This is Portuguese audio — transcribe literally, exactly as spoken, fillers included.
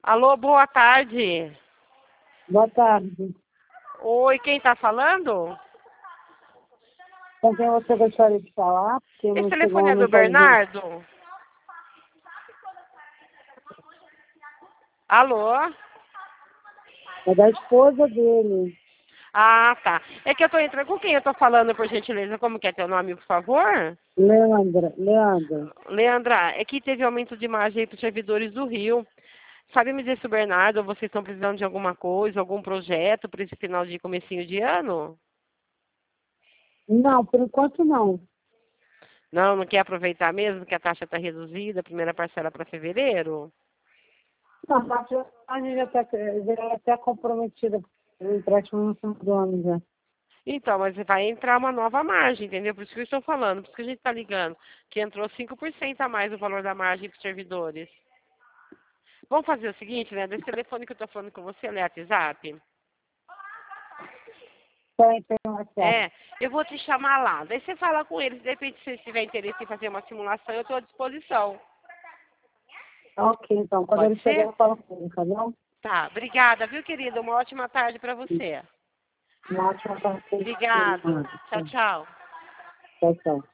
Alô, boa tarde. Boa tarde. Oi, quem está falando? Com quem você gostaria de falar? Porque Esse não chegou telefone uma é do mensagem. Bernardo? Alô? É da esposa dele. Ah, tá. É que eu tô entrando. Com quem eu tô falando, por gentileza? Como que é teu nome, por favor? Leandra. Leandra. Leandra, é que teve aumento de imagem aí para os servidores do Rio. Sabe me dizer se o Bernardo ou vocês estão precisando de alguma coisa, algum projeto para esse final de comecinho de ano? Não, por enquanto não. Não, não quer aproveitar mesmo que a taxa está reduzida, a primeira parcela para fevereiro? Não, mas a gente já está já tá comprometida com o empréstimo no fim do ano já. Então, mas vai entrar uma nova margem, entendeu? Por isso que eu estou falando, por isso que a gente está ligando, que entrou cinco por cento a mais o valor da margem para os servidores. Vamos fazer o seguinte, né? Desse telefone que eu estou falando com você, ele é WhatsApp? Tem, tem um WhatsApp. É, eu vou te chamar lá. Daí você fala com eles, de repente, se tiver interesse em fazer uma simulação, eu estou à disposição. Ok, então. Quando Pode ele chegar, ser? eu falo com ele, tá bom? Tá, obrigada, viu, querida? Uma ótima tarde para você. Uma ótima tarde. Obrigado. Tchau, tchau. Tchau, tchau.